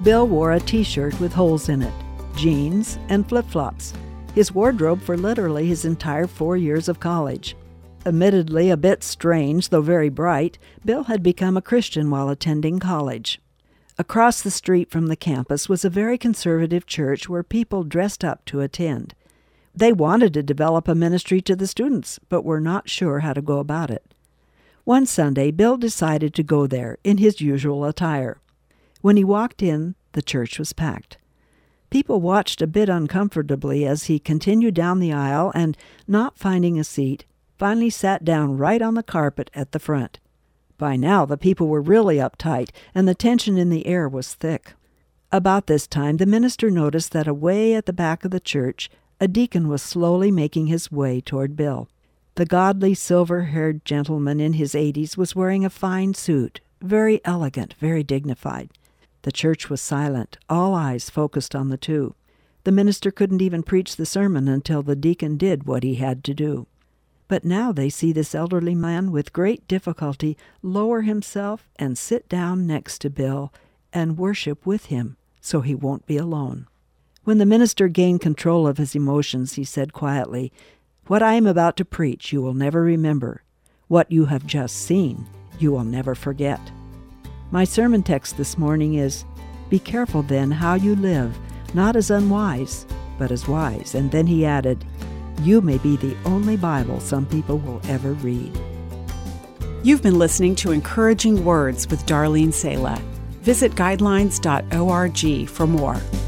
Bill wore a t-shirt with holes in it, jeans, and flip-flops, his wardrobe for literally his entire 4 years of college. Admittedly a bit strange, though very bright, Bill had become a Christian while attending college. Across the street from the campus was a very conservative church where people dressed up to attend. They wanted to develop a ministry to the students, but were not sure how to go about it. One Sunday, Bill decided to go there in his usual attire. When he walked in, the church was packed. People watched a bit uncomfortably as he continued down the aisle and, not finding a seat, finally sat down right on the carpet at the front. By now, the people were really uptight, and the tension in the air was thick. About this time, the minister noticed that away at the back of the church, a deacon was slowly making his way toward Bill. The godly, silver-haired gentleman in his 80s was wearing a fine suit, very elegant, very dignified. The church was silent, all eyes focused on the two. The minister couldn't even preach the sermon until the deacon did what he had to do. But now they see this elderly man with great difficulty lower himself and sit down next to Bill and worship with him so he won't be alone. When the minister gained control of his emotions, he said quietly, "What I am about to preach you will never remember. What you have just seen you will never forget." My sermon text this morning is, "Be careful then how you live, not as unwise, but as wise." And then he added, "You may be the only Bible some people will ever read." You've been listening to Encouraging Words with Darlene Sala. Visit guidelines.org for more.